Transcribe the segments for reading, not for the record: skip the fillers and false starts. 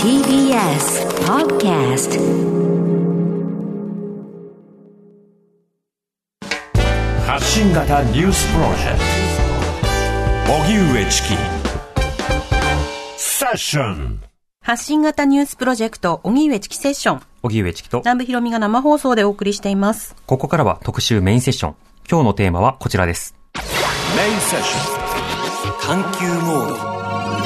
TBS Podcast 発信型ニュースプロジェクト荻上チキセッション。 発信型ニュースプロジェクト荻上チキセッション、 荻上チキと南部ひろみが生放送でお送りしています。 ここからは特集メインセッション。今日のテーマはこちらです。 メインセッション探求モード。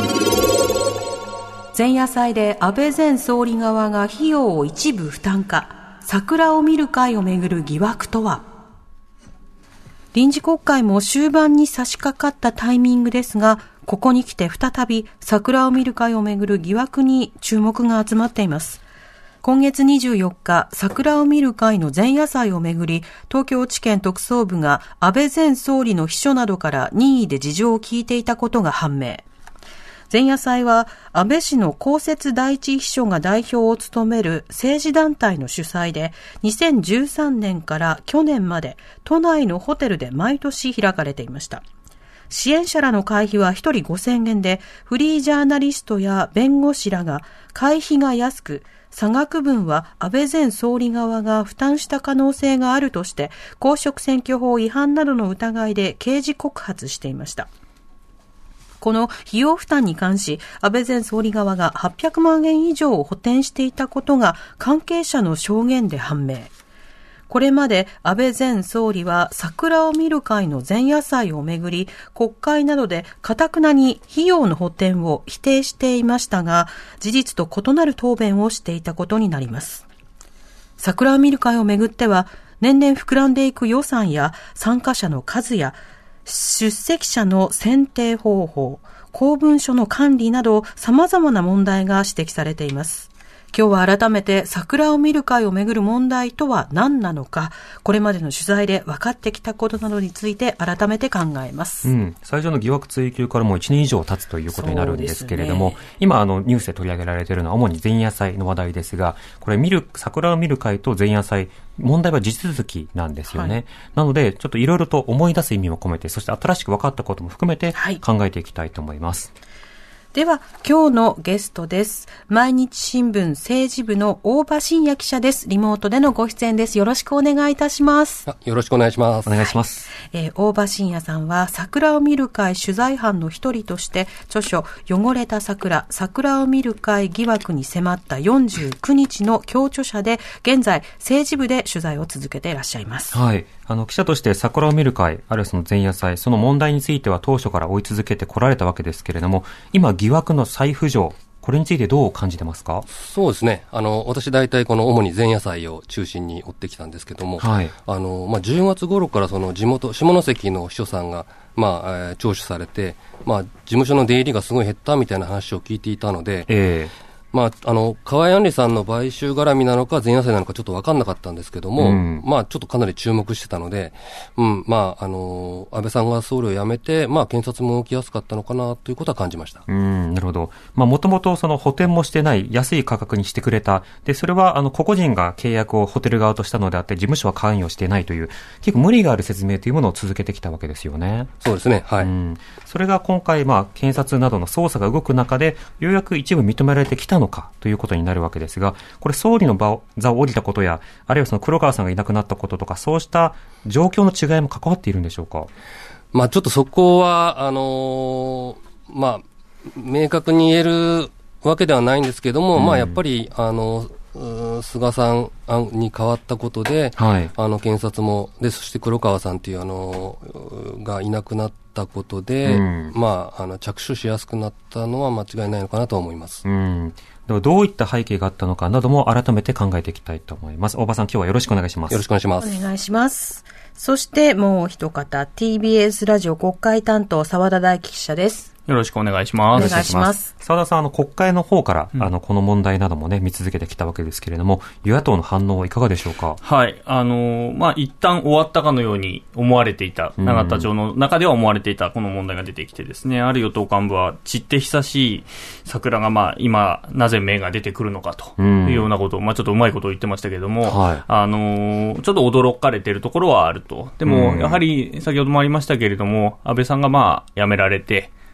前夜祭で安倍前総理側が費用を一部負担化、桜を見る会をめぐる疑惑とは。臨時国会も終盤に差し掛かったタイミングですが、ここに来て再び桜を見る会をめぐる疑惑に注目が集まっています。今月24日、桜を見る会の前夜祭をめぐり、東京地検特捜部が安倍前総理の秘書などから任意で事情を聞いていたことが判明。前夜祭は安倍氏の公設第一秘書が代表を務める政治団体の主催で、2013年から去年まで都内のホテルで毎年開かれていました。支援者らの会費は1人5000円で、フリージャーナリストや弁護士らが会費が安く、差額分は安倍前総理側が負担した可能性があるとして、公職選挙法違反などの疑いで刑事告発していました。この費用負担に関し、安倍前総理側が800万円以上を補填していたことが関係者の証言で判明。これまで安倍前総理は桜を見る会の前夜祭をめぐり、国会などで頑なに費用の補填を否定していましたが、事実と異なる答弁をしていたことになります。桜を見る会をめぐっては、年々膨らんでいく予算や参加者の数や出席者の選定方法、公文書の管理など様々な問題が指摘されています。今日は改めて桜を見る会をめぐる問題とは何なのか、これまでの取材で分かってきたことなどについて改めて考えます。 最初の疑惑追及からもう1年以上経つということになるんですけれども、今ニュースで取り上げられているのは主に前夜祭の話題ですが、これ桜を見る会と前夜祭、問題は地続きなんですよね。はい、なのでちょっといろいろと思い出す意味も込めて、そして新しく分かったことも含めて考えていきたいと思います。 では今日のゲストです。毎日新聞政治部の大場真也記者です。リモートでのご出演です。よろしくお願いいたします。 よろしくお願いします。 お願いします。 大場真也さんは桜を見る会取材班の一人として著書汚れた桜を見る会疑惑に迫った49日の共著者で、現在政治部で取材を続けていらっしゃいます。 はい。記者として桜を見る会、あるいはその前夜祭、その問題については当初から追い続けてこられたわけですけれども、今疑惑の再浮上、これについてどう感じてますか？ そうですね。私大体この主に前夜祭を中心に追ってきたんですけども、はい。10月頃からその地元、下関の秘書さんが、聴取されて、事務所の出入りがすごい減ったみたいな話を聞いていたので、河合案里さんの買収絡みなのか前夜祭なのかちょっと分かんなかったんですけども、ちょっとかなり注目してたので、安倍さんが総理を辞めて、検察も動きやすかったのかなということは感じました。 なるほど。もともとその補填もしてない安い価格にしてくれた。で、それは個々人が契約をホテル側としたのであって、事務所は関与していないという、結構無理がある説明というものを続けてきたわけですよね。 そうですね。はい。 それが今回、検察などの捜査が動く中で、ようやく一部認められてきたのかということになるわけですが、これ総理の座を降りたことや、あるいはその黒川さんがいなくなったこととか、そうした状況の違いも関わっているんでしょうか？ ちょっとそこは明確に言えるわけではないんですけども、やっぱり菅さんに変わったことで、はい、検察もで、そして黒川さんというがいなくなったことで、着手しやすくなったのは間違いないのかなと思います。 どういった背景があったのかなども改めて考えていきたいと思います。大場さん、今日はよろしくお願いします。 よろしくお願いします。 お願いします。そしてもう一方、 TBS ラジオ国会担当澤田大樹記者です。 よろしくお願いします。 お願いします。 澤田さん、国会の方から、この問題などもね、見続けてきたわけですけれども、与野党の反応はいかがでしょうか？ はい。一旦終わったかのように思われていた、永田町の中では思われていたこの問題が出てきてですね、ある与党幹部は、散って久しい桜が今、なぜ芽が出てくるのかというようなことを、ちょっとうまいことを言ってましたけれども、はい、ちょっと驚かれているところはあると。でも、やはり先ほどもありましたけれども、安倍さんが辞められて、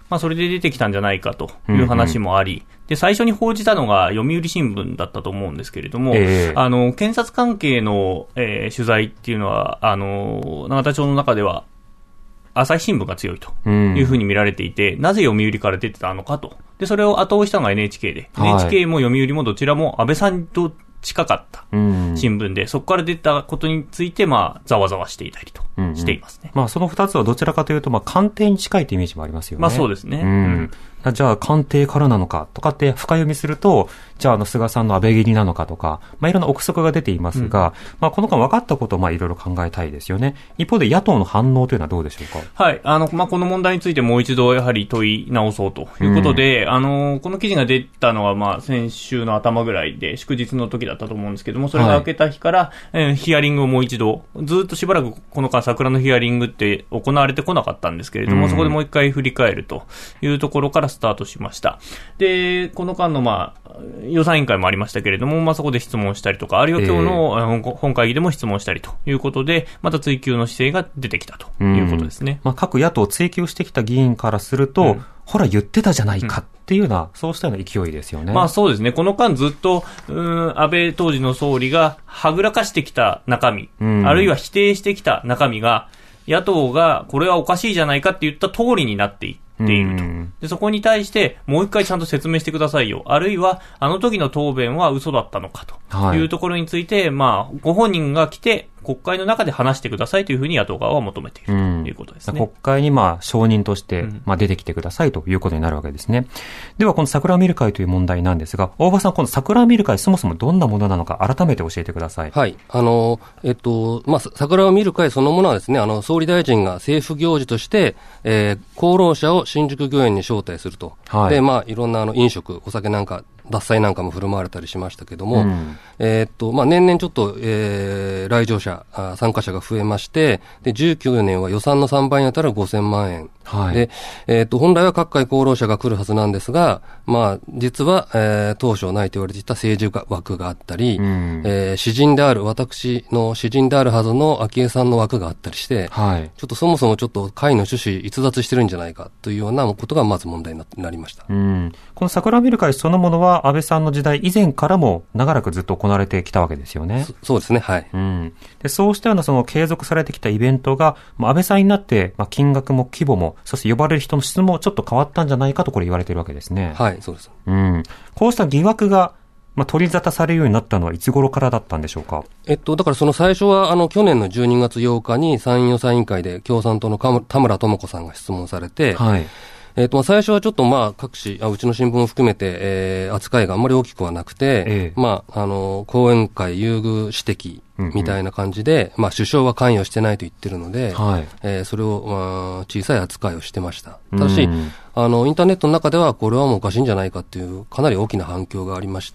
それで出てきたんじゃないかという話もあり、で、最初に報じたのが読売新聞だったと思うんですけれども、検察関係の、取材っていうのは、永田町の中では、朝日新聞が強いというふうに見られていて、なぜ読売から出てたのかと。で、それを後押したのが NHK で、NHK も読売もどちらも安倍さんと近かった新聞で、そこから出たことについて、ざわざわしていたりとしていますね。 その二つはどちらかというと、官邸に近いというイメージもありますよね。 そうですね。 じゃあ官邸からなのかとかって深読みすると、じゃあ菅さんの安倍切りなのかとか、いろんな憶測が出ていますが、この間分かったことをいろいろ考えたいですよね。一方で野党の反応というのはどうでしょうか。 はい。この問題についてもう一度やはり問い直そうということで、この記事が出たのは先週の頭ぐらいで、祝日の時だったと思うんですけども、それが明けた日から、ヒアリングをもう一度、ずっとしばらくこの間桜のヒアリングって行われてこなかったんですけれども、そこでもう一回振り返るというところからスタートしました。で、この間の予算委員会もありましたけれども、そこで質問したりとか、あるいは今日の本会議でも質問したりということで、また追及の姿勢が出てきたということですね。 各野党を追及してきた議員からすると、ほら言ってたじゃないかっていうような、そうしたような勢いですよね。 そうですね。この間ずっと、安倍当時の総理がはぐらかしてきた中身、あるいは否定してきた中身が、野党がこれはおかしいじゃないかって言った通りになっていると。で、そこに対してもう一回ちゃんと説明してくださいよ。あるいは、あの時の答弁は嘘だったのかというところについて、ご本人が来て、国会の中で話してくださいというふうに野党側は求めているということですね。 国会に証人として出てきてくださいということになるわけですね。ではこの桜を見る会という問題なんですが、大場さん、この桜を見る会そもそもどんなものなのか改めて教えてください。 はい。桜を見る会そのものはですね、総理大臣が政府行事として、功労者を新宿御苑に招待すると。で、いろんな飲食、お酒なんか、獺祭なんかも振る舞われたりしましたけども、年々ちょっと、来場者、参加者が増えまして、で、19年は予算の3倍に当たる5000万円。で、本来は各界功労者が来るはずなんですが、実は、当初ないと言われていた政治枠があったり、私の詩人であるはずの昭恵さんの枠があったりして、ちょっとそもそもちょっと会の趣旨逸脱してるんじゃないかというようなことがまず問題になりました。 この桜を見る会そのものは安倍さんの時代以前からも長らくずっと行われてきたわけですよね。 そうですね。はい。 で、そうしたようなその継続されてきたイベントが、安倍さんになって、金額も規模も、そして呼ばれる人の質もちょっと変わったんじゃないかとこれ言われているわけですね。 はい、そうです。 こうした疑惑が、取り沙汰されるようになったのはいつ頃からだったんでしょうか。 だからその最初は、去年の12月8日に参院予算委員会で共産党の田村智子さんが質問されて、最初はちょっと各紙、うちの新聞を含めて、扱いがあんまり大きくはなくて、講演会優遇指摘みたいな感じで、首相は関与してないと言ってるので、それを、小さい扱いをしてました。ただし、インターネットの中ではこれはもうおかしいんじゃないかっていうかなり大きな反響がありまして、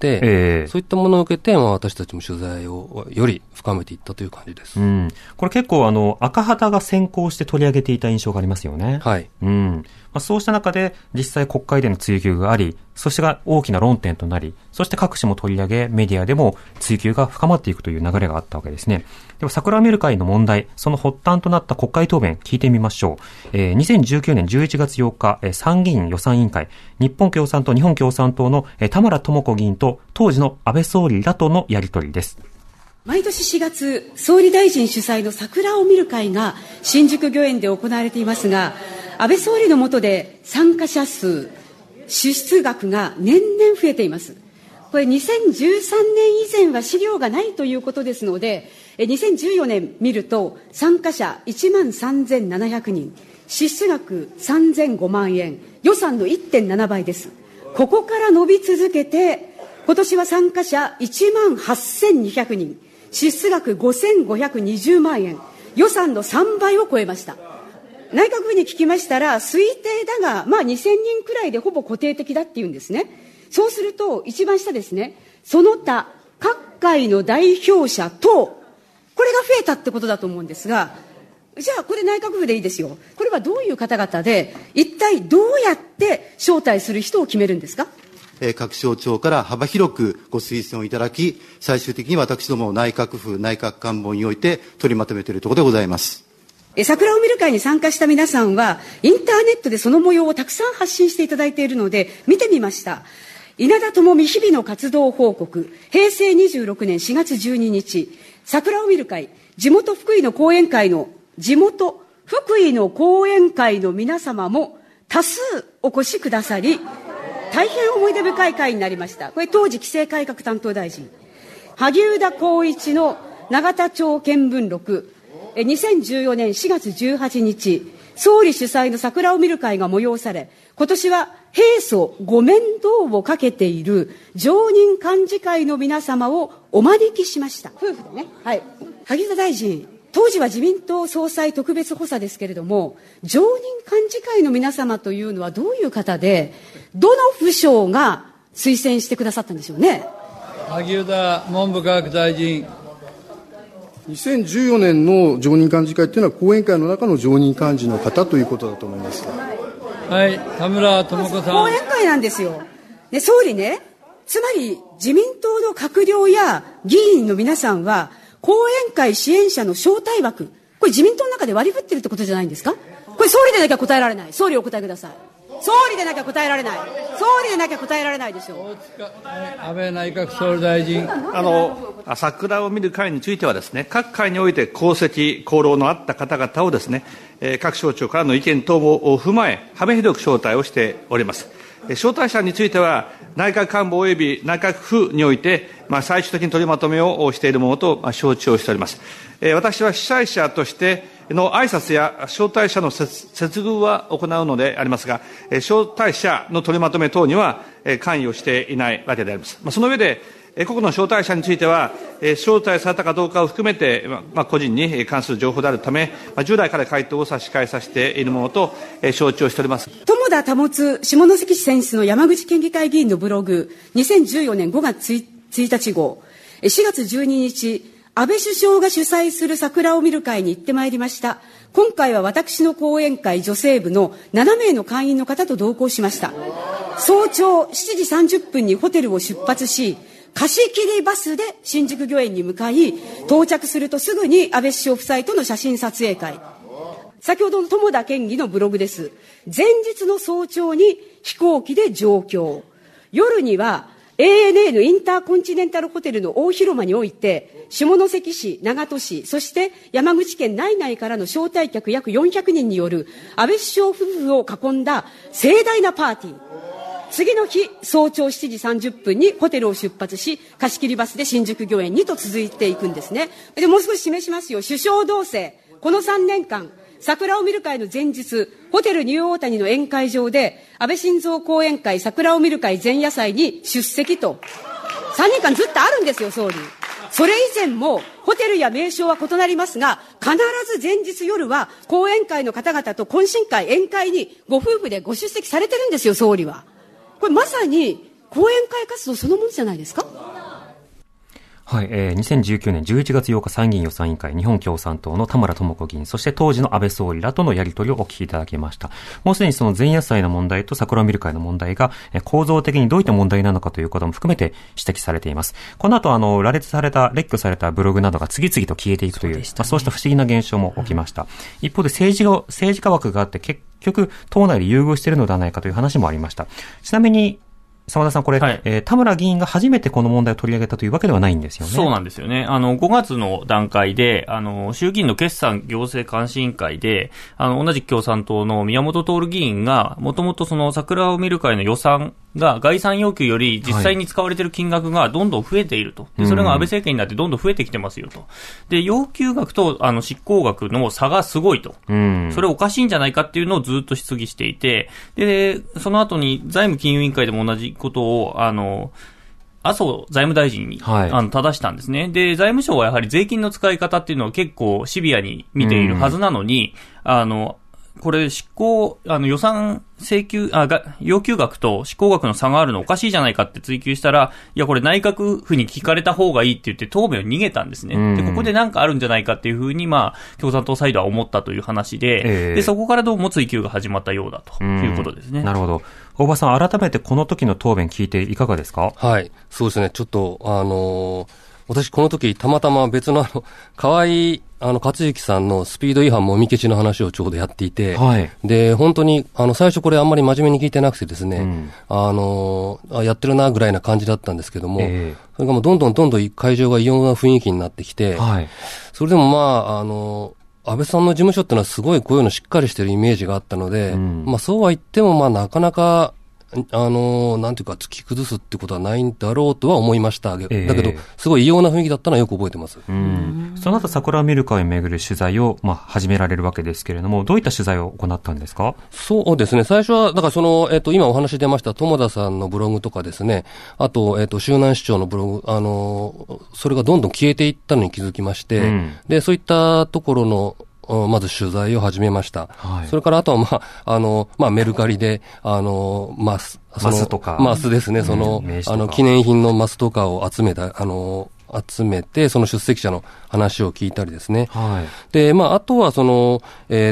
そういったものを受けて、私たちも取材をより深めていったという感じです。 これ結構赤旗が先行して取り上げていた印象がありますよね。 はい。 そうした中で実際国会での追及があり、そしてが大きな論点となり、そして各紙も取り上げ、メディアでも追及が深まっていくという流れがあったわけですね。では桜を見る会の問題、その発端となった国会答弁聞いてみましょう。2019年11月8日、参議院予算委員会、日本共産党、日本共産党の田村智子議員と当時の安倍総理らとのやり取りです。 毎年4月、総理大臣主催の桜を見る会が新宿御苑で行われていますが、安倍総理の下で参加者数、支出額が年々増えています。これ2013年以前は資料がないということですので、2014年見ると参加者13,700人、支出額3005万円、予算の 1.7 倍です。ここから伸び続けて、今年は参加者18,200人、支出額5,520万円、予算の3倍を超えました。内閣府に聞きましたら、推定だが、2,000人くらいでほぼ固定的だっていうんですね。そうすると、一番下ですね、その他、各界の代表者と、これが増えたってことだと思うんですが、じゃあこれ内閣府でいいですよ。これはどういう方々で、一体どうやって招待する人を決めるんですか。 各省庁から幅広くご推薦をいただき、最終的に私ども内閣府内閣官房において取りまとめているところでございます。 桜を見る会に参加した皆さんはインターネットでその模様をたくさん発信していただいているので見てみました。稲田朋美日々の活動報告、平成26年4月12日、桜を見る会、地元福井の講演会の皆様も多数お越しくださり、大変思い出深い会になりました。これ当時規制改革担当大臣、萩生田光一の永田町見聞録、2014年4月18日、総理主催の桜を見る会が催され、今年は平素ご面倒をかけている常任幹事会の皆様をお招きしました。夫婦でね。はい。萩生田大臣、当時は自民党総裁特別補佐ですけれども、常任幹事会の皆様というのはどういう方で、どの府省が推薦してくださったんでしょうね。 萩生田文部科学大臣。 2014年の常任幹事会というのは講演会の中の常任幹事の方ということだと思います。 はい、田村智子さん。 講演会なんですよ。ね、総理ね、つまり自民党の閣僚や議員の皆さんは講演会支援者の招待枠、これ自民党の中で割り振ってるってことじゃないんですか。これ総理でなきゃ答えられない。総理お答えください。総理でなきゃ答えられない。総理でなきゃ答えられないでしょう。 安倍内閣総理大臣。 桜を見る会についてはですね、各会において功績功労のあった方々をですね、各省庁からの意見等を踏まえ幅広く招待をしております。招待者については内閣官房及び内閣府において、最終的に取りまとめをしているものと承知をしております。私は主催者としての挨拶や招待者の接遇は行うのでありますが、招待者の取りまとめ等には関与していないわけであります。その上で、個々の招待者については、招待されたかどうかを含めて、個人に関する情報であるため、従来から回答を差し替えさせているものと承知をしております。 友田保下関市選出の山口県議会議員のブログ、2014年5月1日号、4月12日、安倍首相が主催する桜を見る会に行ってまいりました。今回は私の講演会女性部の7名の会員の方と同行しました。早朝7時30分にホテルを出発し、貸し切りバスで新宿御苑に向かい、到着するとすぐに安倍首相夫妻との写真撮影会。先ほどの友田県議のブログです。前日の早朝に飛行機で上京。夜にはANA インターコンチネンタルホテルの大広間において、下関市、長門市、そして山口県内外からの招待客約400人による安倍首相夫婦を囲んだ盛大なパーティー。次の日、早朝7時30分にホテルを出発し、貸し切りバスで新宿御苑にと続いていくんですね。で、もう少し示しますよ。首相同棲、この3年間、桜を見る会の前日、ホテルニューオータニの宴会場で、安倍晋三講演会、桜を見る会前夜祭に出席と、3年間ずっとあるんですよ、総理。それ以前も、ホテルや名称は異なりますが、必ず前日夜は、講演会の方々と懇親会、宴会にご夫婦でご出席されてるんですよ、総理は。これまさに、講演会活動そのものじゃないですか。 はい、2019年11月8日参議院予算委員会、日本共産党の田村智子議員、そして当時の安倍総理らとのやり取りをお聞きいただきました。もうすでにその前夜祭の問題と桜を見る会の問題が、構造的にどういった問題なのかということも含めて指摘されています。この後列挙されたブログなどが次々と消えていくという、そうした不思議な現象も起きました。一方で政治家枠があって結局党内で優遇しているのではないかという話もありました。ちなみに澤田さん、これ、はい、田村議員が初めてこの問題を取り上げたというわけではないんですよね。 そうなんですよね。5月の段階で、衆議院の決算行政監視委員会で、同じ共産党の宮本徹議員が、もともとその桜を見る会の予算が概算要求より実際に使われている金額がどんどん増えていると。で、それが安倍政権になってどんどん増えてきてますよと。で、要求額と執行額の差がすごいと。それおかしいんじゃないかっていうのをずっと質疑していて、で、その後に財務金融委員会でも同じことを、麻生財務大臣に、正したんですね。で、財務省はやはり税金の使い方っていうのを結構シビアに見ているはずなのに、これ予算要求額と執行額の差があるのおかしいじゃないかって追及したら、いや、これ内閣府に聞かれた方がいいって言って答弁を逃げたんですね。で、ここでなんかあるんじゃないかっていうふうに、共産党サイドは思ったという話で、で、そこからどうも追及が始まったようだということですね。 なるほど。大場さん、改めてこの時の答弁聞いていかがですか？ はい。そうですね。ちょっと、 私この時たまたま別の河合克行さんのスピード違反もみ消しの話をちょうどやっていて、はい、で、本当に、最初これあんまり真面目に聞いてなくてですね、やってるなぐらいな感じだったんですけども、それがもうどんどん会場が異様な雰囲気になってきて、はい、それでも安倍さんの事務所ってのはすごいこういうのしっかりしてるイメージがあったので、そうは言ってもなかなか、なんていうか、突き崩すってことはないんだろうとは思いました。だけど、すごい異様な雰囲気だったのはよく覚えてます。 その後、桜を見る会をめぐる取材を、始められるわけですけれども、どういった取材を行ったんですか？ そうですね。最初は、だから今お話出ました友田さんのブログとかですね、あと、周南市長のブログ、それがどんどん消えていったのに気づきまして、で、そういったところの、まず取材を始めました。はい、それからあとはメルカリで、マスとか。マスですね。記念品のマスとかを集めて、その出席者の話を聞いたりですね。はい、で、あとは下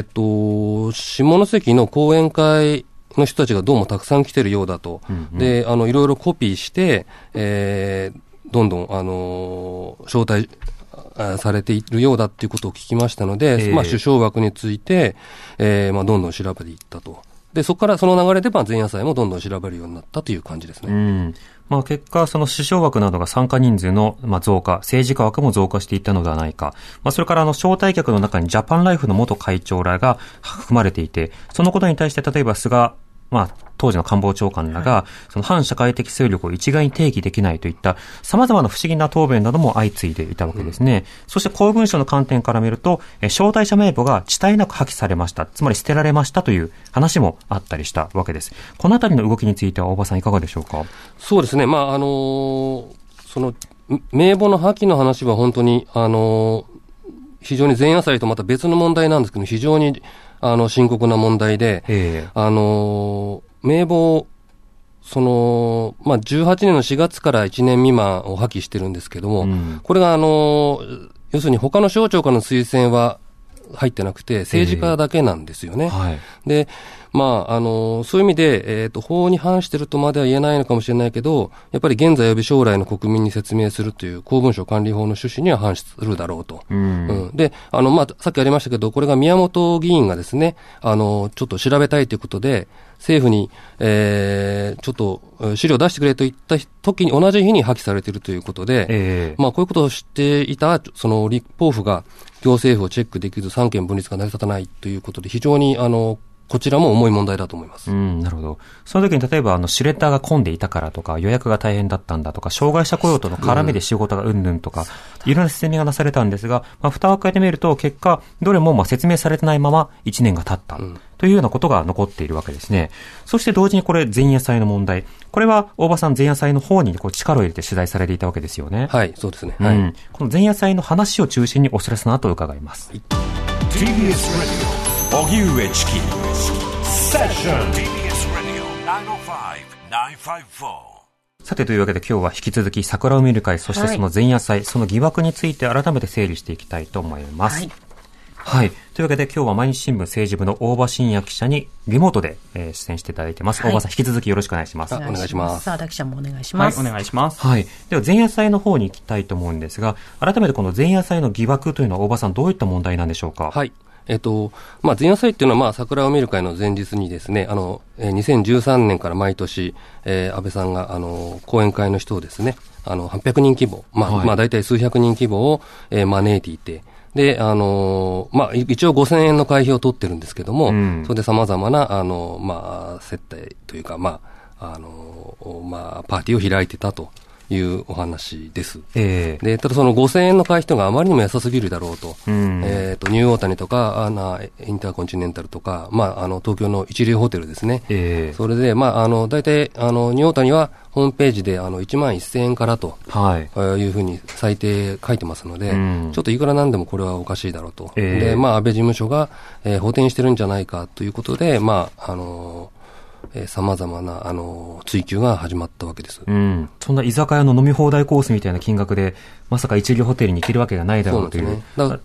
関の講演会の人たちがどうもたくさん来てるようだと。で、いろいろコピーして、どんどん、招待、されているようだっていうことを聞きましたので、首相枠について、どんどん調べていったと。で、そこからその流れで、前夜祭もどんどん調べるようになったという感じですね。 結果、その首相枠などが参加人数の、増加、政治家枠も増加していったのではないか。それから招待客の中にジャパンライフの元会長らが含まれていて、そのことに対して例えば菅、当時の官房長官らが、その反社会的勢力を一概に定義できないといった様々な不思議な答弁なども相次いでいたわけですね。そして公文書の観点から見ると、招待者名簿が遅滞なく破棄されました。つまり捨てられましたという話もあったりしたわけです。このあたりの動きについては大場さんいかがでしょうか？ そうですね。その名簿の破棄の話は本当に、非常に前夜祭とまた別の問題なんですけど、非常に深刻な問題で、名簿、18年の4月から1年未満を破棄してるんですけども、これが要するに他の省庁からの推薦は入ってなくて、政治家だけなんですよね。で、そういう意味で、法に反してるとまでは言えないのかもしれないけど、やっぱり現在及び将来の国民に説明するという公文書管理法の趣旨には反するだろうと。で、さっきありましたけど、これが宮本議員がですね、ちょっと調べたいということで、政府に、ちょっと資料を出してくれと言った時に同じ日に破棄されているということで、こういうことを知っていた、その立法府が行政府をチェックできず三権分立が成り立たないということで、非常にこちらも重い問題だと思います。 なるほど。その時に例えばシュレッダーが混んでいたからとか、予約が大変だったんだとか、障害者雇用との絡みで仕事がうんぬんとか、いろんな説明がなされたんですが、蓋を開けてみると結果、どれも説明されてないまま1年が経った。というようなことが残っているわけですね。そして同時にこれ前夜祭の問題。これは大場さん前夜祭の方に力を入れて取材されていたわけですよね。 はい、そうですね。はい。 この前夜祭の話を中心にお知らせの後伺います。 TBS Radio 荻上チキセッション TBS Radio 905-954。 さてというわけで今日は引き続き桜を見る会、そしてその前夜祭、その疑惑について改めて整理していきたいと思います。はい。というわけで今日は毎日新聞政治部の大場伸也記者にリモートで、出演していただいています。大場さん引き続きよろしくお願いします。 お願いします。 さあ、田記者もお願いします。 はい、お願いします。 はい。では前夜祭の方に行きたいと思うんですが、改めてこの前夜祭の疑惑というのは大場さんどういった問題なんでしょうか？ はい。前夜祭っていうのは、桜を見る会の前日にですね、2013年から毎年、安倍さんが、講演会の人をですね、800人規模、大体数百人規模を、招いていて、で、一応5000円の会費を取ってるんですけども、それで様々な、接待というか、パーティーを開いてたというお話です。で、ただその5000円の会費があまりにも安すぎるだろうと、ニューオータニとか、インターコンチネンタルとか、東京の一流ホテルですね。それで、大体、ニューオータニはホームページで、1万1000円からと、いうふうに最低書いてますので、ちょっといくらなんでもこれはおかしいだろうと。で、安倍事務所が、補填してるんじゃないかということで、様々な、追求が始まったわけです。 そんな居酒屋の飲み放題コースみたいな金額で、まさか一流ホテルに行けるわけがないだろうという。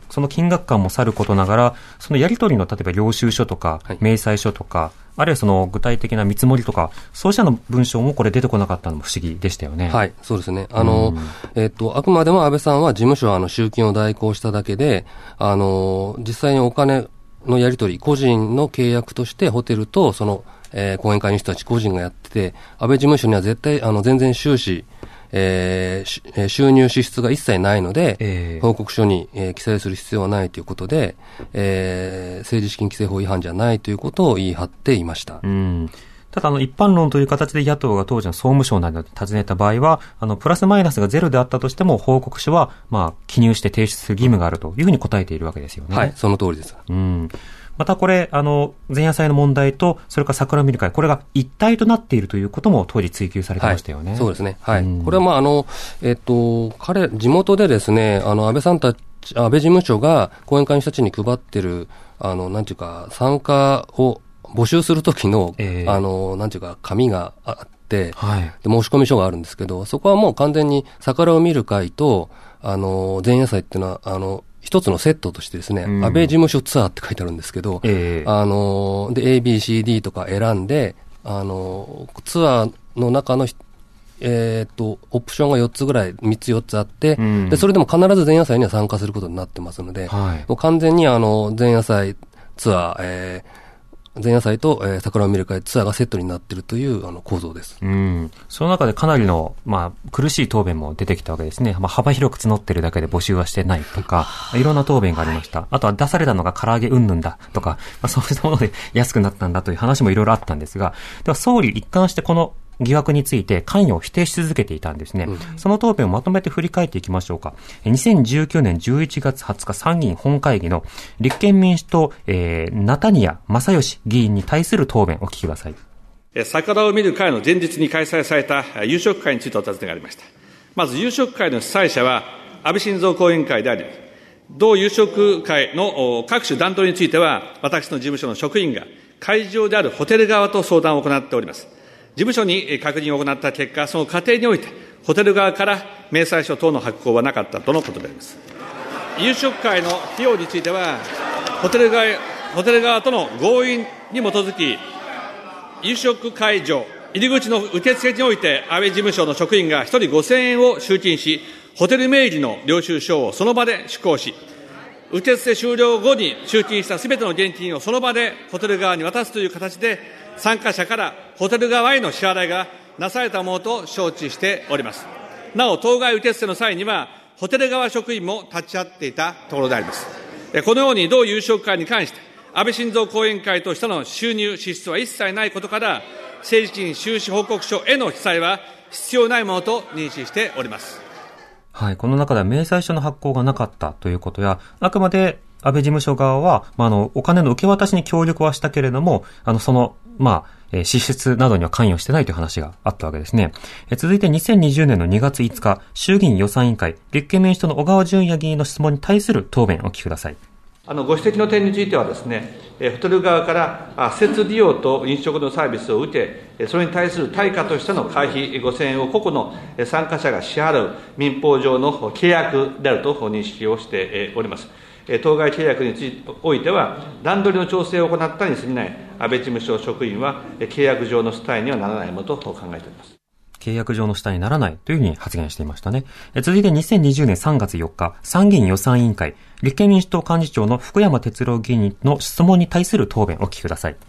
その金額感もさることながら、そのやり取りの例えば領収書とか、明細書とか、あるいはその具体的な見積もりとか、そうしたの文章もこれ出てこなかったのも不思議でしたよね。 はい、そうですね。あくまでも安倍さんは事務所は集金を代行しただけで、実際にお金のやり取り、個人の契約としてホテルとその、講演会の人たち個人がやってて、安倍事務所には絶対、全然収支、収入支出が一切ないので、報告書に、記載する必要はないということで、政治資金規正法違反じゃないということを言い張っていました。 ただ一般論という形で野党が当時の総務省などで尋ねた場合は、プラスマイナスがゼロであったとしても報告書は、記入して提出する義務があるというふうに答えているわけですよね。 はい、その通りです。 またこれ、前夜祭の問題と、それから桜を見る会、これが一体となっているということも当時追及されてましたよね。 そうですね。はい。これは地元でですね、安倍さんたち、安倍事務所が講演会の人たちに配ってる、なんていうか、参加を募集するときの、なんていうか、紙があって、で申し込み書があるんですけど、そこはもう完全に桜を見る会と、前夜祭っていうのは、一つのセットとしてですね、安倍事務所ツアーって書いてあるんですけど、で、ABCD とか選んで、ツアーの中の、オプションが4つぐらい、3つ4つあって、で、それでも必ず前夜祭には参加することになってますので、もう完全に前夜祭ツアー、前夜祭と、桜を見る会ツアーがセットになっているという構造です。 その中でかなりの、苦しい答弁も出てきたわけですね。幅広く募ってるだけで募集はしてないとか、いろんな答弁がありました。あとは出されたのが唐揚げうんぬんだとか、そうしたもので安くなったんだという話もいろいろあったんですが、では総理一貫してこの疑惑について関与を否定し続けていたんですね。その答弁をまとめて振り返っていきましょうか。2019年11月20日参議院本会議の立憲民主党、ナタニヤ正義議員に対する答弁をお聞きください。 桜を見る会の前日に開催された夕食会についてお尋ねがありました。まず夕食会の主催者は安倍晋三後援会であり、同夕食会の各種段取りについては私の事務所の職員が会場であるホテル側と相談を行っております。事務所に確認を行った結果、その過程において、ホテル側から明細書等の発行はなかったとのことであります。夕食会の費用については、ホテル側との合意に基づき、夕食会場、入り口の受付において、安倍事務所の職員が1人5000円を集金し、ホテル名義の領収書をその場で施行し、受付終了後に集金したすべての現金をその場でホテル側に渡すという形で、参加者からホテル側への支払いがなされたものと承知しております。なお、当該受付の際には、ホテル側職員も立ち会っていたところであります。このように同夕食会に関して、安倍晋三後援会としての収入、支出は一切ないことから、政治資金収支報告書への記載は必要ないものと認識しております。 はい、この中では明細書の発行がなかったということや、あくまで安倍事務所側は、お金の受け渡しに協力はしたけれども、支出などには関与してないという話があったわけですね。続いて2020年の2月5日、衆議院予算委員会、立憲民主党の小川淳也議員の質問に対する答弁をお聞きください。 ご指摘の点についてはですね、ホテル側から施設利用と飲食のサービスを受け、それに対する対価としての会費5000円を個々の参加者が支払う民法上の契約であると認識をしております。当該契約においては、段取りの調整を行ったに過ぎない安倍事務所職員は、契約上の主体にはならないものと考えております。 契約上の主体にならないというふうに発言していましたね。続いて2020年3月4日、参議院予算委員会、立憲民主党幹事長の福山哲郎議員の質問に対する答弁をお聞きください。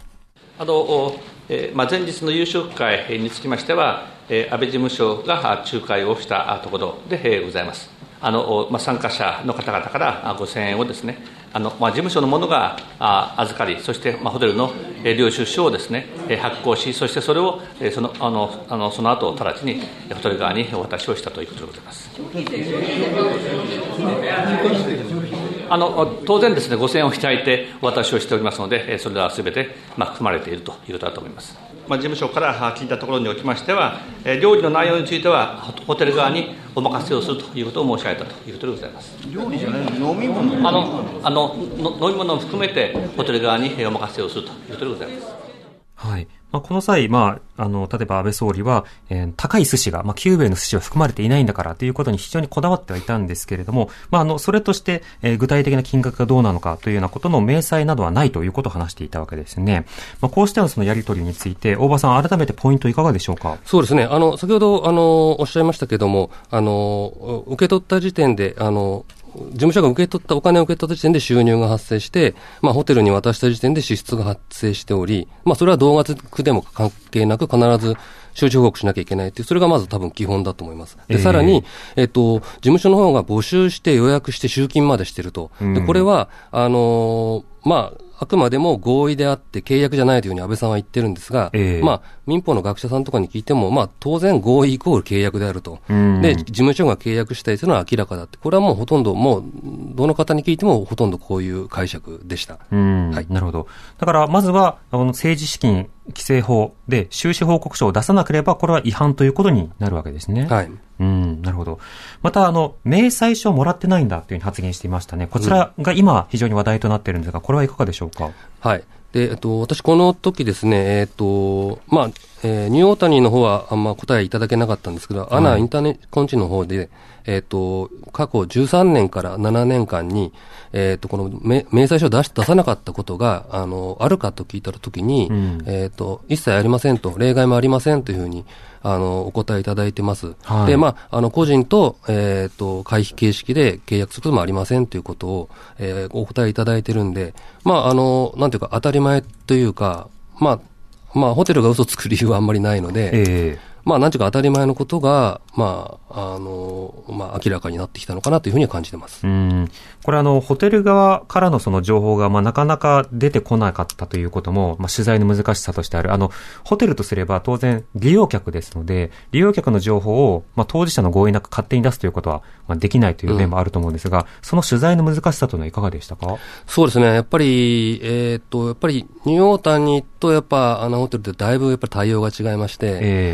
前日の夕食会につきましては、安倍事務所が仲介をしたところでございます。参加者の方々から5000円をですね、事務所の者が預かり、そしてホテルの領収書をですね、発行し、そしてそれをその後直ちにホテル側にお渡しをしたということでございます。当然ですね、5000円を頂いてお渡しをしておりますので、それらはすべて含まれているということだと思います。事務所から聞いたところにおきましては、料理の内容についてはホテル側にお任せをするということを申し上げたということでございます。 料理じゃないの、飲み物飲み物を含めてホテル側にお任せをするということでございます。 はい。 この際、例えば安倍総理は、高い寿司が、キューベイの寿司は含まれていないんだからということに非常にこだわってはいたんですけれども、それとして、具体的な金額がどうなのかというようなことの明細などはないということを話していたわけですね。こうしたそのやり取りについて、大場さん、改めてポイントいかがでしょうか。 そうですね。先ほど、おっしゃいましたけども、受け取った時点で、事務所がお金を受け取った時点で収入が発生して、ホテルに渡した時点で支出が発生しており、それは同額でも関係なく必ず収支報告しなきゃいけないという、それがまず多分基本だと思います。で、さらに、事務所の方が募集して予約して集金までしてると。で、これは、あくまでも合意であって契約じゃないというふうに安倍さんは言ってるんですが、民法の学者さんとかに聞いても、当然合意イコール契約であると。で、事務所が契約したいというのは明らかだって。これはもうほとんど、どの方に聞いてもほとんどこういう解釈でした。 はい。なるほど。だから、まずは、政治資金規正法で収支報告書を出さなければ、これは違反ということになるわけですね。 はい。 なるほど。また、明細書をもらってないんだというふうに発言していましたね。こちらが今非常に話題となっているんですが、これはいかがでしょうか。 はい。で、私この時ですね、ニューオータニーの方はあんま答えいただけなかったんですけど、アナインターネットコンチの方で、過去13年から7年間に、この明細書を出さなかったことが、あるかと聞いたときに、一切ありませんと、例外もありませんというふうに、お答えいただいてます。はい、で、個人と、会費形式で契約することもありませんということを、お答えいただいてるんで、なんていうか当たり前というか、ホテルが嘘つく理由はあんまりないので、なんていうか当たり前のことが、明らかになってきたのかなというふうには感じてます。 これホテル側からのその情報が、なかなか出てこなかったということも、取材の難しさとしてある。ホテルとすれば当然利用客ですので、利用客の情報を、当事者の合意なく勝手に出すということは、できないという面もあると思うんですが、その取材の難しさというのはいかがでしたか？ そうですね。やっぱりニューオータニとホテルってだいぶやっぱり対応が違いまして、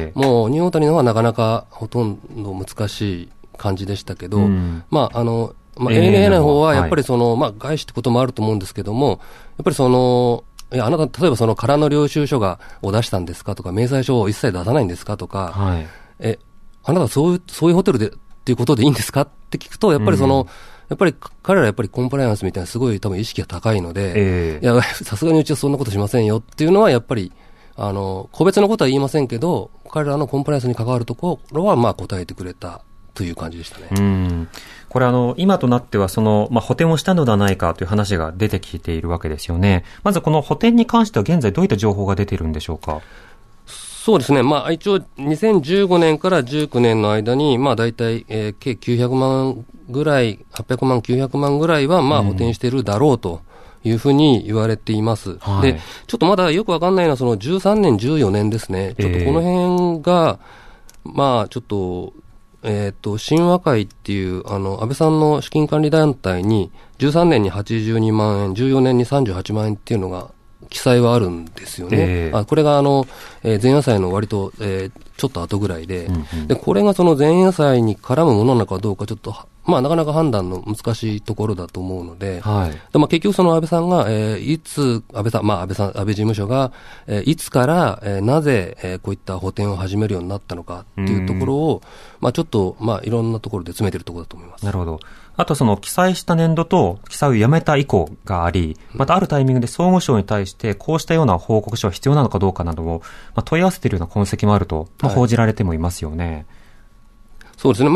もうニューオータニの方はなかなかほとんど難しい感じでしたけど、ANA の方はやっぱり外資ってこともあると思うんですけども、やっぱりあなた、例えば空の領収書を出したんですかとか、明細書を一切出さないんですかとか、あなたそういうホテルでっていうことでいいんですかって聞くと、やっぱりやっぱり彼らやっぱりコンプライアンスみたいなすごい多分意識が高いので、さすがにうちはそんなことしませんよっていうのはやっぱり、個別のことは言いませんけど、彼らのコンプライアンスに関わるところは答えてくれたという感じでしたね。 これ今となっては補填をしたのではないかという話が出てきているわけですよね。まずこの補填に関しては現在どういった情報が出ているんでしょうか。 そうですね。一応2015年から19年の間にだいたい計900万ぐらい、800万900万ぐらいは補填しているだろうというふうに言われています。で、ちょっとまだよくわかんないのは13年14年ですね。ちょっとこの辺がちょっと親和会っていう安倍さんの資金管理団体に13年に82万円、14年に38万円っていうのが記載はあるんですよね。これが前夜祭の割と、ちょっと後ぐらいで、で、これが前夜祭に絡むものなのかどうかちょっと、なかなか判断の難しいところだと思うので、で結局安倍さんが、いつ、安倍事務所が、いつから、なぜ、こういった補填を始めるようになったのかっていうところを、ちょっと、いろんなところで詰めてるところだと思います。 なるほど。あと記載した年度と記載をやめた以降があり、またあるタイミングで総務省に対してこうしたような報告書は必要なのかどうかなどを、問い合わせているような痕跡もあると、報じられてもいますよね。 そうですね。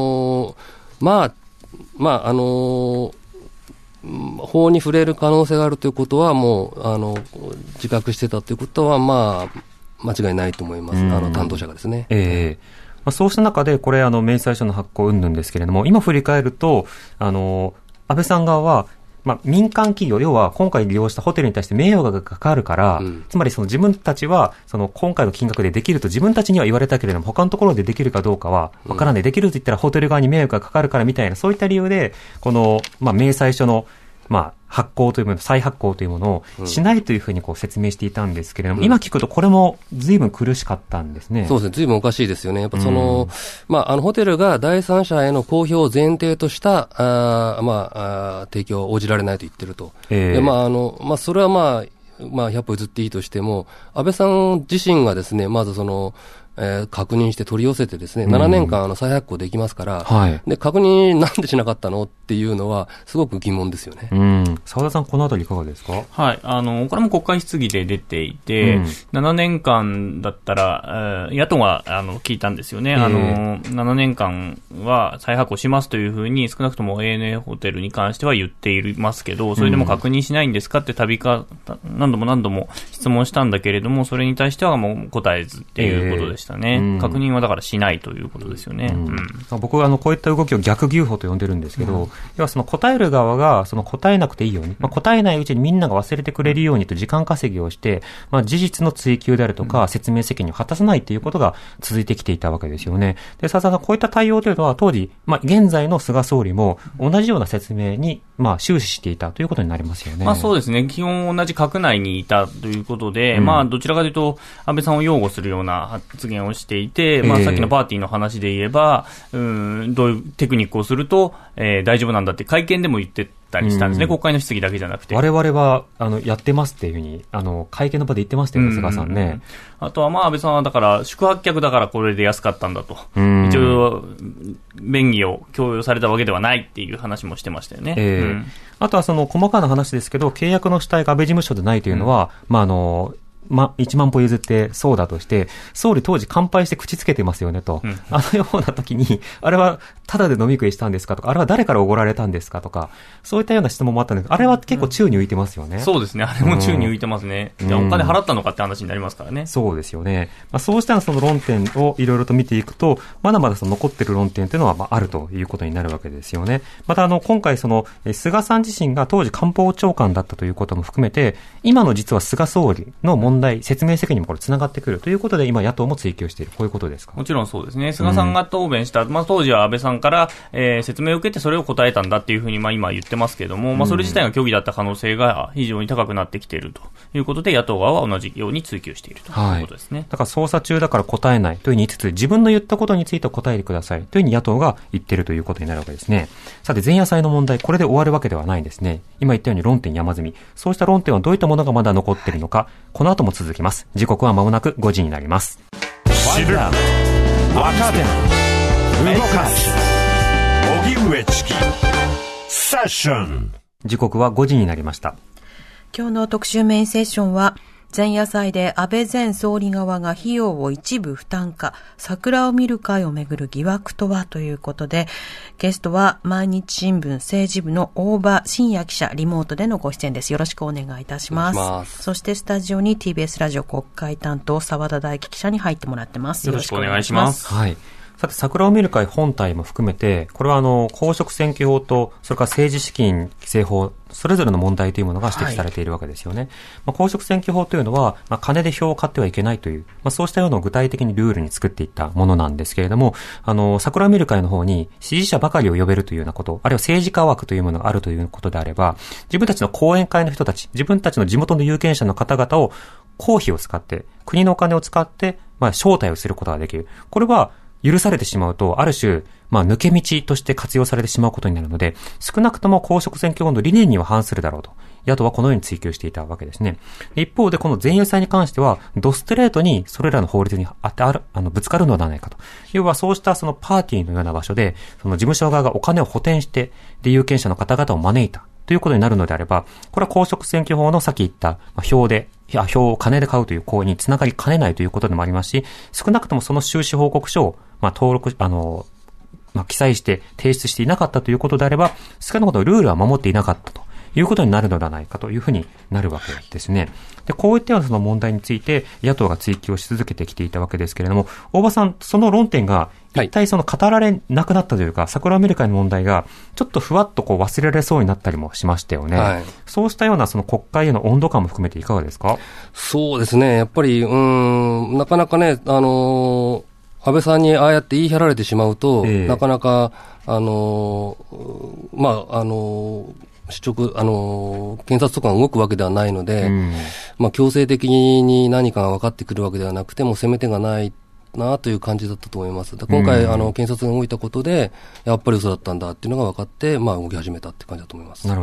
法に触れる可能性があるということはもう自覚してたということは間違いないと思います。担当者がですね。 そうした中で、これ明細書の発行云々ですけれども、今振り返ると、安倍さん側は、民間企業、要は今回利用したホテルに対して名誉がかかるから、つまり自分たちは、今回の金額でできると自分たちには言われたけれども、他のところでできるかどうかはわからない。できると言ったらホテル側に迷惑がかかるからみたいな、そういった理由で、明細書の、発行というもの、再発行というものをしないというふうに説明していたんですけれども、今聞くとこれも随分苦しかったんですね。 そうですね。随分おかしいですよね。やっぱホテルが第三者への公表を前提とした、提供を応じられないと言ってると。で、それは 100歩譲っていいとしても、安倍さん自身がですね、まず確認して取り寄せてですね、7年間再発行できますから、はい、で、確認なんでしなかったのっていうのは、すごく疑問ですよね。 澤田さん、このあたりいかがですか？ はい。これも国会質疑で出ていて、7年間だったら、野党が、聞いたんですよね。7年間は再発行しますというふうに、少なくとも ANA ホテルに関しては言っていますけど、それでも確認しないんですかって何度も質問したんだけれども、それに対してはもう答えずっていうことでしたね。確認はだからしないということですよね。 僕はこういった動きを逆牛歩と呼んでるんですけど、要はその答える側が答えなくていいように、答えないうちにみんなが忘れてくれるようにと時間稼ぎをして、事実の追求であるとか、説明責任を果たさないということが続いてきていたわけですよね。で、澤田さん、こういった対応というのは当時、現在の菅総理も同じような説明に終始していたということになりますよね。 そうですね。基本同じ閣内にいたということで、どちらかというと安倍さんを擁護するような発言をしていて、さっきのパーティーの話で言えば、どういうテクニックをすると、大丈夫なんだって会見でも言ってたりしたんですね。国会の質疑だけじゃなくて。 我々はやってますっていうふうに会見の場で言ってましたよね、菅さんね。 あとは安倍さんはだから宿泊客だからこれで安かったんだと。一応便宜を強要されたわけではないっていう話もしてましたよね。 あとは細かな話ですけど、契約の主体が安倍事務所でないというのは、1万歩譲ってそうだとして、総理当時乾杯して口つけてますよねと。ような時に、あれはタダで飲み食いしたんですかとか、あれは誰からおごられたんですかとか、そういったような質問もあったんですけど、あれは結構宙に浮いてますよね。 そうですね。あれも宙に浮いてますね。じゃあお金払ったのかって話になりますからね。 そうですよね。そうした論点をいろいろと見ていくと、まだまだ残っている論点というのはあるということになるわけですよね。また今回菅さん自身が当時官房長官だったということも含めて、今の実は菅総理の問題、説明責任もこれつながってくるということで、今野党も追及している、こういうことですか？ もちろんそうですね。菅さんが答弁した、当時は安倍さんから、説明を受けてそれを答えたんだっていうふうに今言ってますけれども、それ自体が虚偽だった可能性が非常に高くなってきているということで、野党側は同じように追及しているということですね。 だから捜査中だから答えないというふうに言いつつ、自分の言ったことについて答えてくださいというふうに野党が言っているということになるわけですね。さて、前夜祭の問題、これで終わるわけではないんですね。今言ったように論点山積み。そうした論点はどういったものがまだ残っているのか、この後も続きます。時刻は間もなく5時になります。 知る、若手、動かす、荻上チキセッション。 時刻は5時になりました。 今日の特集メインセッションは、前夜祭で安倍前総理側が費用を一部負担か、桜を見る会をめぐる疑惑とはということで、ゲストは毎日新聞政治部の大場真也記者、リモートでのご出演です。よろしくお願いいたします。そしてスタジオに TBS ラジオ国会担当澤田大樹記者に入ってもらってます。 よろしくお願いします。 はい。さて、桜を見る会本体も含めて、これは公職選挙法と、それから政治資金規正法、それぞれの問題というものが指摘されているわけですよね。公職選挙法というのは、金で票を買ってはいけないという、そうしたような具体的にルールに作っていったものなんですけれども、桜を見る会の方に支持者ばかりを呼べるというようなこと、あるいは政治家枠というものがあるということであれば、自分たちの後援会の人たち、自分たちの地元の有権者の方々を公費を使って、国のお金を使って、招待をすることができる。これは、許されてしまうと、ある種、抜け道として活用されてしまうことになるので、少なくとも公職選挙法の理念には反するだろうと。野党はこのように追及していたわけですね。一方で、この前夜祭に関しては、ドストレートにそれらの法律にぶつかるのではないかと。要はそうしたパーティーのような場所で、事務所側がお金を補填して、で、有権者の方々を招いた。ということになるのであれば、これは公職選挙法のさっき言った票を金で買うという行為につながりかねないということでもありますし、少なくともその収支報告書を登録記載して提出していなかったということであれば、少なくともルールは守っていなかったということになるのではないかというふうになるわけですね。で、こういったようなその問題について野党が追及をし続けてきていたわけですけれども、大場さん、その論点が一体語られなくなったというか、桜を見る会の問題がちょっとふわっと忘れられそうになったりもしましたよね。はい、そうしたような国会への温度感も含めていかがですか？ そうですね。やっぱり、なかなかね、安倍さんにああやって言い張られてしまうと、なかなか、検察とかが動くわけではないので、強制的に何かが分かってくるわけではなくても、攻め手がないなという感じだったと思います。今回、検察が動いたことで、やっぱり嘘だったんだっていうのが分かって、動き始めたって感じだと思います。 なるほど。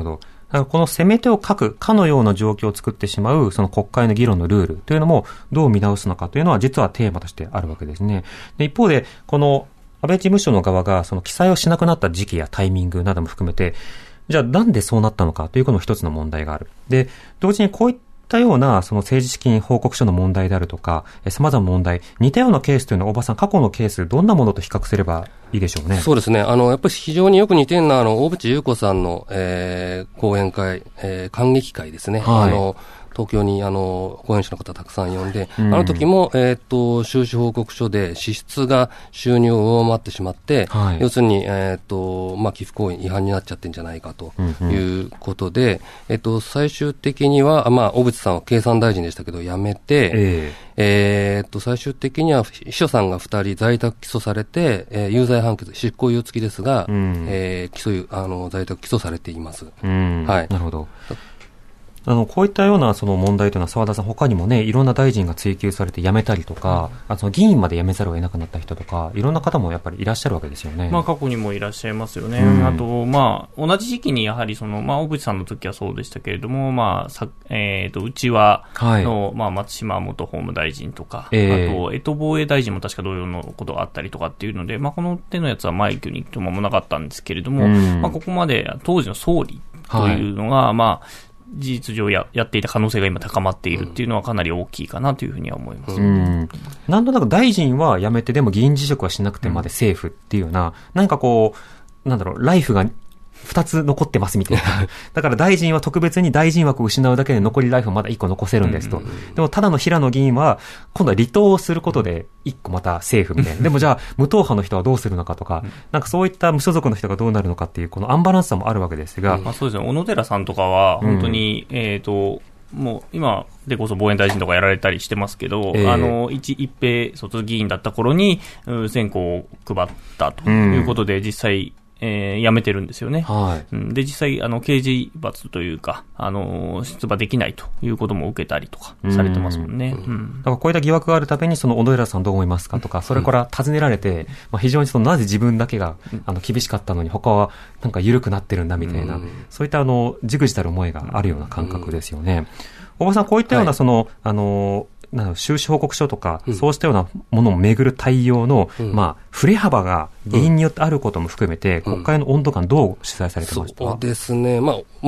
だからこの攻め手を欠くかのような状況を作ってしまう、その国会の議論のルールというのもどう見直すのかというのは実はテーマとしてあるわけですね。で、一方で、この安倍事務所の側がその記載をしなくなった時期やタイミングなども含めて、じゃあなんでそうなったのかということも一つの問題がある。で、同時にこういったようなその政治資金報告書の問題であるとか、様々な問題、似たようなケースというのは大場さん、過去のケースどんなものと比較すればいいでしょうね。 そうですね。やっぱり非常によく似てるのは、大渕優子さんの、講演会、観劇会ですね。はい、東京に講演者の方たくさん呼んで、あの時も、収支報告書で支出が収入を上回ってしまって、はい、要するに、寄付行為違反になっちゃってんじゃないかということで、最終的には、小渕さんは経産大臣でしたけど、辞めて、最終的には秘書さんが2人在宅起訴されて、有罪判決、執行猶予付きですが、在宅起訴されています。 はい。なるほど。こういったようなその問題というのは澤田さん、他にもね、いろんな大臣が追及されて辞めたりとか、その議員まで辞めざるを得なくなった人とか、いろんな方もやっぱりいらっしゃるわけですよね。 過去にもいらっしゃいますよね。あと、同じ時期にやはり小渕さんの時はそうでしたけれども、うちわの、松島元法務大臣とか、あと、防衛大臣も確か同様のことがあったりとかっていうので、この手のやつは前挙に行くと間もなかったんですけれども、ここまで当時の総理というのが、事実上やっていた可能性が今高まっているっていうのはかなり大きいかなというふうには思います。 なんとなく大臣は辞めてでも議員辞職はしなくてまでセーフっていうような、何かライフが2つ残ってますみたいな。だから大臣は特別に大臣枠を失うだけで残りライフをまだ1個残せるんですと。でもただの平野議員は今度は離党をすることで1個またセーフみたいな。でもじゃあ無党派の人はどうするのかとか、なんかそういった無所属の人がどうなるのかっていうこのアンバランスさもあるわけですが。 そうですね。小野寺さんとかは本当に、もう今でこそ防衛大臣とかやられたりしてますけど、一平卒議員だった頃に選考を配ったということで、実際辞めてるんですよね。はい。で、実際、刑事罰というか、出馬できないということも受けたりとかされてますもんね。 だからこういった疑惑があるために、その小野寺さんどう思いますかとか、それから尋ねられて、非常になぜ自分だけが、厳しかったのに他はなんか緩くなってるんだみたいな、そういったじくじたる思いがあるような感覚ですよね。大場さん、こういったような、収支報告書とか、そうしたようなものをめぐる対応の、振れ幅が議員によってあることも含めて、国会の温度感どう取材されてましたか？ そうですね。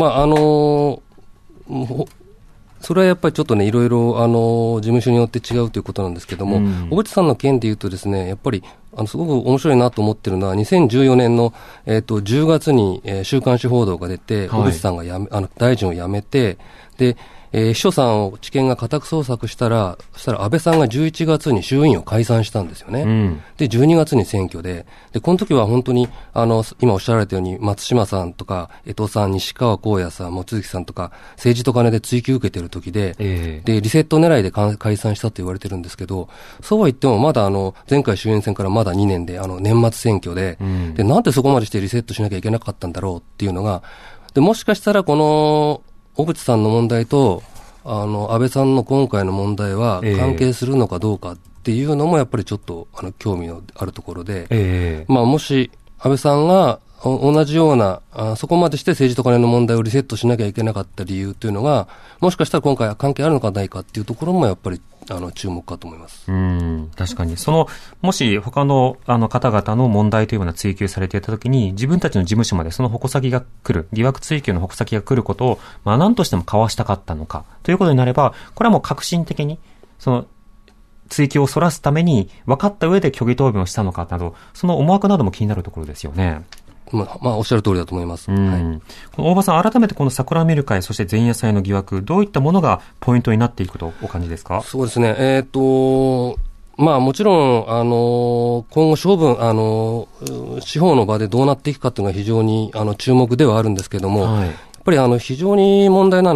それはやっぱりちょっとね、いろいろ、事務所によって違うということなんですけども、小渕さんの件で言うとですね、やっぱり、すごく面白いなと思ってるのは、2014年の、10月に、週刊誌報道が出て、小渕さんが大臣を辞めて、で、秘書さんを地検が家宅捜索したら、そしたら安倍さんが11月に衆院を解散したんですよね。で、12月に選挙で、この時は本当に、今おっしゃられたように、松島さんとか、江藤さん、西川光也さん、望月さんとか、政治と金で追及受けてる時で、で、リセット狙いで解散したと言われてるんですけど、そうは言ってもまだ前回衆院選からまだ2年で、年末選挙で、で、なんでそこまでしてリセットしなきゃいけなかったんだろうっていうのが、で、もしかしたらこの、小渕さんの問題と安倍さんの今回の問題は関係するのかどうかっていうのもやっぱりちょっと興味のあるところで、もし安倍さんが同じようなそこまでして政治と金の問題をリセットしなきゃいけなかった理由というのがもしかしたら今回は関係あるのかないかっていうところもやっぱり注目かと思います。 確かにもし他の方々の問題というような追及されていたときに自分たちの事務所までその矛先が来る疑惑追及の矛先が来ることを何としてもかわしたかったのかということになればこれはもう革新的に追及をそらすために分かった上で虚偽答弁をしたのかなどその思惑なども気になるところですよね。 おっしゃる通りだと思います。この大場さん、改めてこの桜を見る会、そして前夜祭の疑惑、どういったものがポイントになっていくとお感じですか？ そうですね。もちろん、今後処分、司法の場でどうなっていくかというのが非常に、注目ではあるんですけれども、やっぱり非常に問題なのは、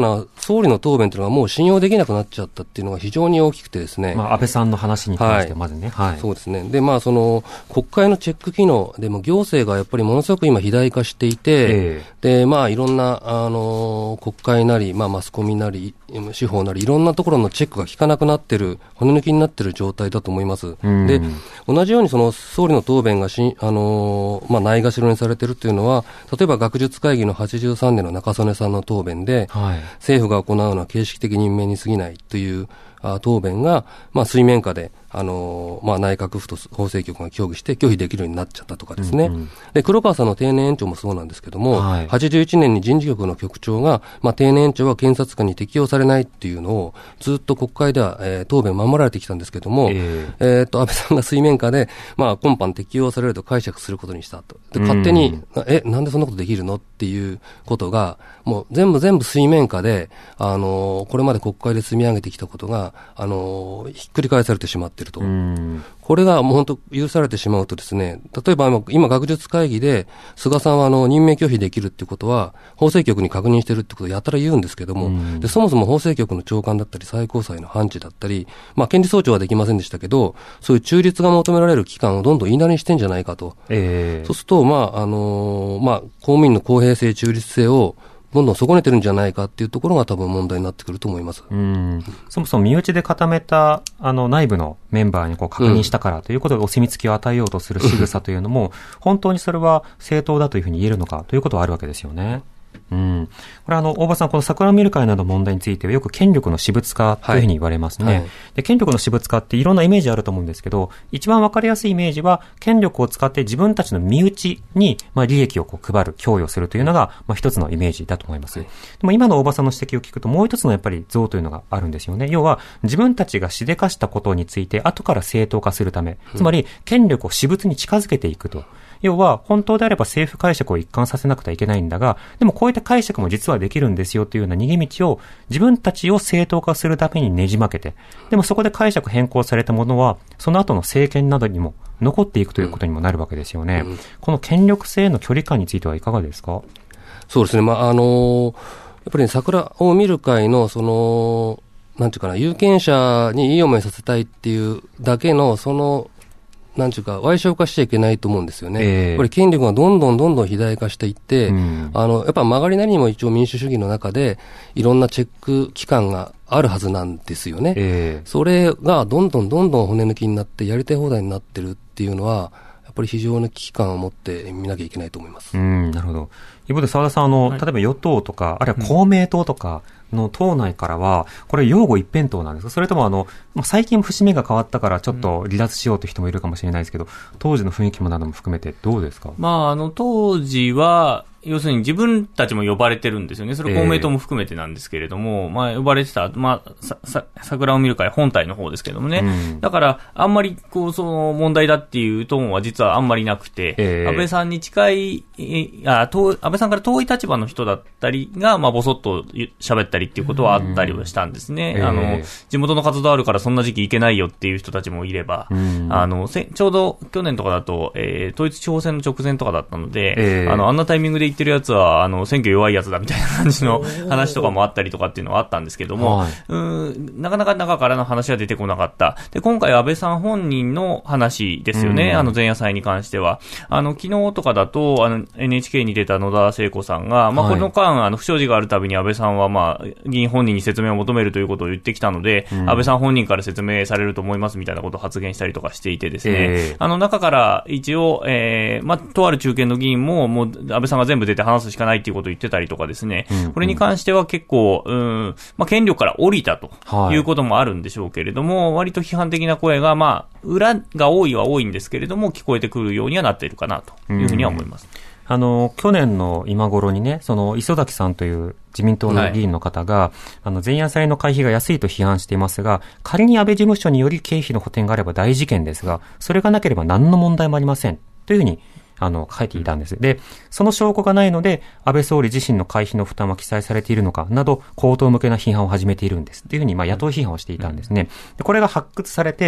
総理の答弁というのがもう信用できなくなっちゃったっていうのが非常に大きくてですね。 安倍さんの話に関してまずね。 そうですね。で、国会のチェック機能でも行政がやっぱりものすごく今肥大化していて、で、いろんな、国会なり、マスコミなり、司法なり、いろんなところのチェックが効かなくなってる、骨抜きになってる状態だと思います。で、同じように総理の答弁がないがしろにされているというのは、例えば学術会議の83年の中曽根さんの答弁で、政府が行うのは形式的任命に過ぎないという答弁が、水面下で、内閣府と法制局が協議して拒否できるようになっちゃったとかですね。で、黒川さんの定年延長もそうなんですけども、81年に人事局の局長が、定年延長は検察官に適用されないっていうのを、ずっと国会では、答弁守られてきたんですけども、安倍さんが水面下で、今般適用されると解釈することにしたと。で、勝手に、なんでそんなことできるのっていうことが、もう全部水面下で、これまで国会で積み上げてきたことが、ひっくり返されてしまっていると。これがもう本当許されてしまうとですね、例えば今学術会議で菅さんは任命拒否できるってことは法制局に確認してるってことをやたら言うんですけども、でそもそも法制局の長官だったり最高裁の判事だったり、権利総長はできませんでしたけど、そういう中立が求められる機関をどんどん言いなりにしてんじゃないかと。そうすると公務員の公平性中立性をどんどん損ねてるんじゃないかっていうところが多分問題になってくると思います。 そもそも身内で固めた内部のメンバーに確認したからということでお墨付きを与えようとする仕草というのも、本当にそれは正当だというふうに言えるのかということはあるわけですよね。これ大場さん、この桜を見る会などの問題についてはよく権力の私物化というふうに言われますね。で、権力の私物化っていろんなイメージあると思うんですけど、一番わかりやすいイメージは権力を使って自分たちの身内に利益を配る、供与するというのが一つのイメージだと思います。でも今の大場さんの指摘を聞くともう一つのやっぱり像というのがあるんですよね。要は自分たちがしでかしたことについて後から正当化するため、つまり権力を私物に近づけていくと。要は本当であれば政府解釈を一貫させなくてはいけないんだが、でもこういった解釈も実はできるんですよというような逃げ道を自分たちを正当化するためにねじ曲げて、でもそこで解釈変更されたものはその後の政権などにも残っていくということにもなるわけですよね。この権力性への距離感についてはいかがですか？ そうですね。やっぱり桜を見る会のなんていうかな、有権者にいい思いさせたいっていうだけのなんていうか、歪償化しちゃいけないと思うんですよね。やっぱり権力がどんどん肥大化していって、やっぱ曲がりなりにも一応民主主義の中で、いろんなチェック機関があるはずなんですよね。それがどんどん骨抜きになって、やりたい放題になってるっていうのは、やっぱり非常に危機感を持って見なきゃいけないと思います。 なるほど。一方で澤田さん、例えば与党とか、あるいは公明党とかの党内からは、これ擁護一辺倒なんですか？それとも最近節目が変わったからちょっと離脱しようという人もいるかもしれないですけど、当時の雰囲気もなども含めてどうですか？ 当時は、要するに自分たちも呼ばれてるんですよね。それ公明党も含めてなんですけれども、呼ばれてた、桜を見る会本体の方ですけどもね。だから、あんまり、その問題だっていうトーンは実はあんまりなくて、安倍さんに近い、安倍さんから遠い立場の人だったりが、ぼそっと喋ったりっていうことはあったりはしたんですね。地元の活動あるからそんな時期行けないよっていう人たちもいれば、ちょうど去年とかだと、統一地方選の直前とかだったので、あんなタイミングで言ってるやつは選挙弱いやつだみたいな感じの話とかもあったりとかっていうのはあったんですけども、なかなか中からの話は出てこなかった。で、今回安倍さん本人の話ですよね。前夜祭に関しては昨日とかだとNHK に出た野田聖子さんが、この間不祥事があるたびに安倍さんは議員本人に説明を求めるということを言ってきたので、安倍さん本人から説明されると思いますみたいなことを発言したりとかしていてですね、中から一応とある中堅の議員ももう安倍さんが全部出て話すしかないということを言ってたりとかですね、これに関しては結構権力から降りたということもあるんでしょうけれども、割と批判的な声が裏が多いは多いんですけれども聞こえてくるようにはなっているかなというふうには思います。 去年の今頃にね、磯崎さんという自民党の議員の方が、前夜祭の会費が安いと批判していますが、仮に安倍事務所により経費の補填があれば大事件ですが、それがなければ何の問題もありませんというふうに書いていたんです。で、その証拠がないので、安倍総理自身の会費の負担は記載されているのかなど、口頭向けな批判を始めているんです。というふうに、野党批判をしていたんですね。で、これが発掘されて、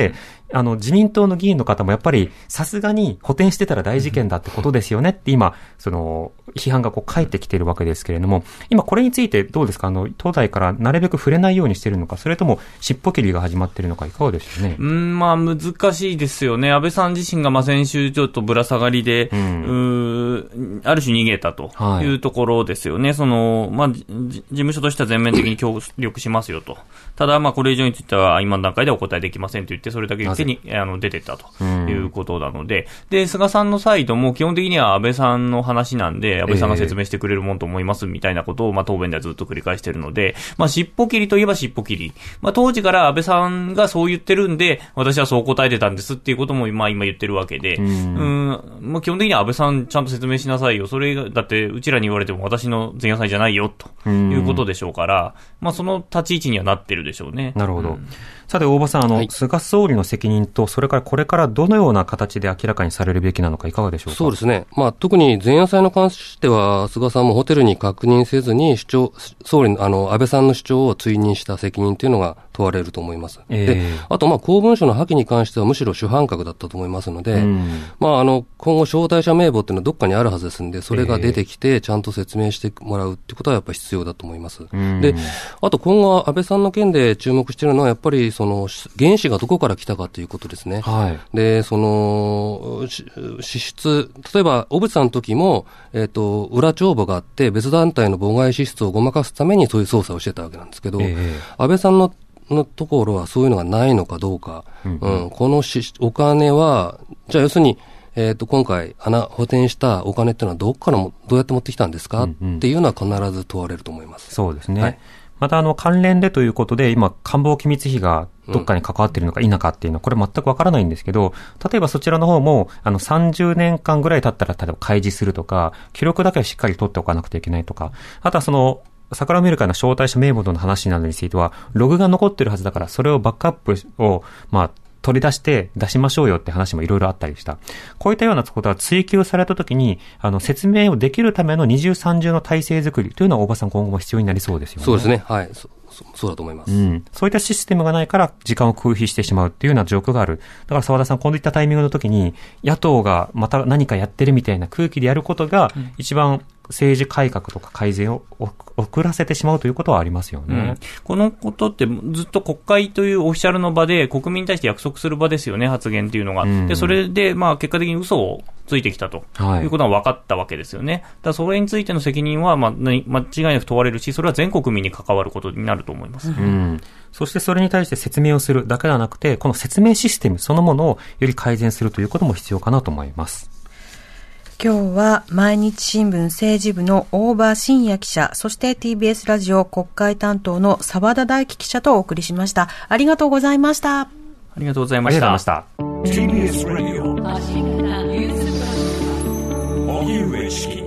自民党の議員の方もやっぱりさすがに補填してたら大事件だってことですよねって今、批判が返ってきているわけですけれども、今これについてどうですか？東大からなるべく触れないようにしているのか、それとも尻尾切りが始まっているのか、いかがでしょうね。 まあ難しいですよね。安倍さん自身が先週ちょっとぶら下がりで、ある種逃げたというところですよね。事務所としては全面的に協力しますよと。ただこれ以上については今の段階ではお答えできませんと言って、それだけ言って出てったということなので、で、菅さんのサイドも基本的には安倍さんの話なんで、安倍さんが説明してくれるもんと思いますみたいなことを、答弁ではずっと繰り返しているので、尻尾切りといえば尻尾切り。当時から安倍さんがそう言ってるんで、私はそう答えてたんですっていうことも今言ってるわけで、基本的には安倍さんちゃんと説明しなさいよ。それが、だってうちらに言われても私の前夜祭じゃないよということでしょうから、その立ち位置にはなってるでしょうね。 なるほど。さて大場さん、菅総理の責任と、それからこれからどのような形で明らかにされるべきなのか、いかがでしょうか。 そうですね。特に前夜祭に関しては、菅さんもホテルに確認せずに総理の安倍さんの主張を追認した責任というのが問われると思います。で、あと公文書の破棄に関してはむしろ主犯格だったと思いますので、今後招待者名簿っていうのはどっかにあるはずですので、それが出てきてちゃんと説明してもらうってことはやっぱり必要だと思います。で、あと今後安倍さんの件で注目しているのはやっぱり原資がどこから来たかということですね。で、支出、例えば小渕さんの時も裏帳簿があって別団体の妨害支出をごまかすためにそういう捜査をしてたわけなんですけど、安倍さんのところはそういうのがないのかどうか、このお金はじゃあ要するに今回補填したお金っていうのはどうやって持ってきたんですか、っていうのは必ず問われると思います。 そうですね。また関連でということで今官房機密費がどっかに関わっているのか否かっていうのはこれ全くわからないんですけど、例えばそちらの方も30年間ぐらい経ったら例えば開示するとか、記録だけはしっかり取っておかなくてはいけないとか、あとは桜を見る会の招待者名簿の話などについてはログが残っているはずだから、それをバックアップを取り出して出しましょうよって話もいろいろあったりした。こういったようなことが追求されたときに、説明をできるための二重三重の体制作りというのは大場さん今後も必要になりそうですよね。 そうですね。はい。そうだと思います。 そういったシステムがないから時間を空費してしまうっていうような状況がある。だから澤田さん、こういったタイミングの時に野党がまた何かやってるみたいな空気でやることが一番政治改革とか改善を遅らせてしまうということはありますよね。 このことってずっと国会というオフィシャルの場で国民に対して約束する場ですよね、発言っていうのが。で、それで結果的に嘘をついてきたということが分かったわけですよね。だからそれについての責任は間違いなく問われるし、それは全国民に関わることになると思います。 そしてそれに対して説明をするだけではなくて、この説明システムそのものをより改善するということも必要かなと思います。 今日は毎日新聞政治部の大場真也記者、そして TBS ラジオ国会担当の澤田大樹記者とお送りしました。ありがとうございました。 ありがとうございました。 TBS ラジオ荻上チキ